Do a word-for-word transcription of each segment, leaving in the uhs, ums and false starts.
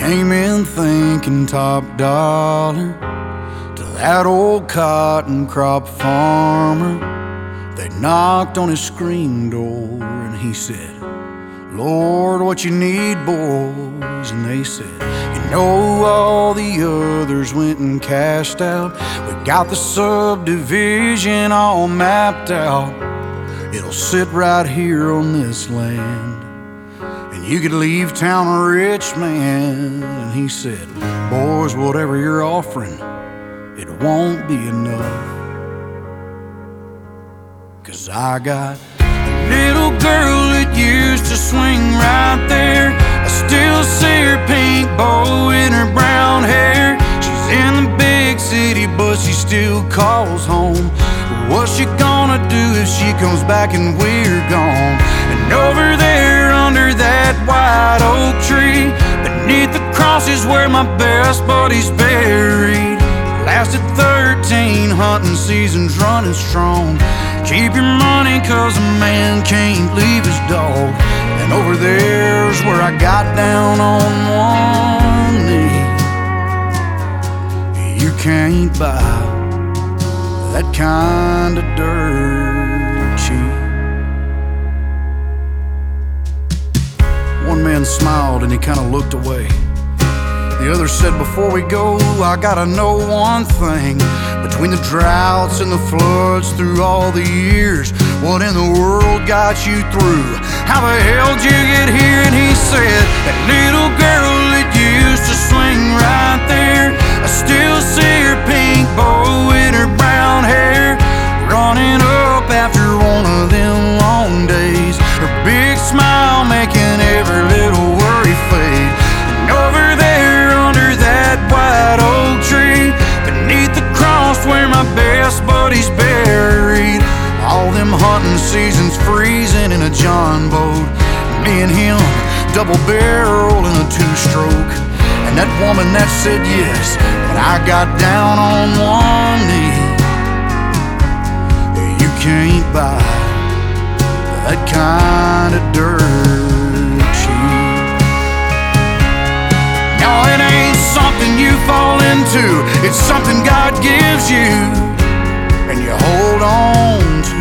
came in thinking top dollar to that old cotton crop farmer. They knocked on his screen door and he said, "Lord, what you need, boys?" And they said, "You know, all the others went and cashed out. We got the subdivision all mapped out. It'll sit right here on this land, and you could leave town a rich man." And he said, "Boys, whatever you're offering, it won't be enough, 'cause I got a little girl that used to swing right there. I still see her pink bow in her brown hair. She's in the big city, but she still calls home. What's she gonna do if she comes back and we're gone?" And over there under that white oak tree, beneath the cross is where my best buddy's buried. Lasted thirteen hunting seasons running strong. Keep your money, 'cause a man can't leave his dog. And over there's where I got down on one knee. You can't buy that kind of dirt cheap. One man smiled and he kind of looked away. The other said, "Before we go, I gotta know one thing. Between the droughts and the floods through all the years, what in the world got you through? How the hell did you get here?" And he said, "That little girl that used to swing right there, I still see her pink bow in her brown hair, running up after one of them long days. Her big smile making every little worry fade. And over there under that white oak tree, beneath the cross where my best buddy's buried, all them hunting seasons freezing in a John boat, me and him double barrel in a two-stroke. And that woman that said yes, but I got down on one knee. You can't buy that kind of dirt cheap. No, it ain't something you fall into. It's something God gives you and you hold on to.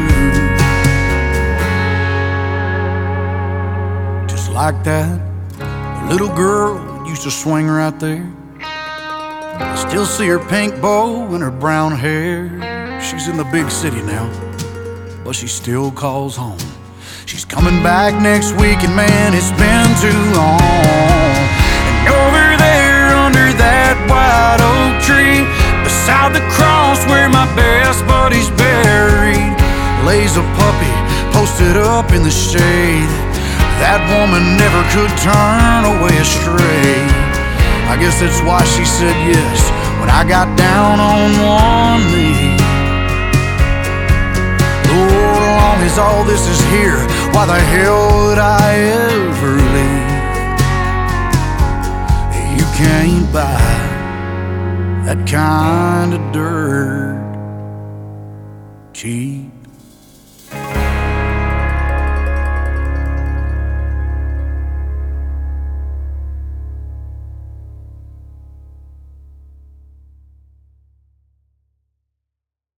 Just like that little girl used to swing right there. I still see her pink bow and her brown hair. She's in the big city now, but she still calls home. She's coming back next week, and man, it's been too long. And over there under that white oak tree, beside the cross where my best buddy's buried, lays a puppy posted up in the shade. That woman never could turn away astray. I guess that's why she said yes when I got down on one knee. Lord, as long as all this is here, why the hell would I ever leave? You can't buy that kind of dirt cheap.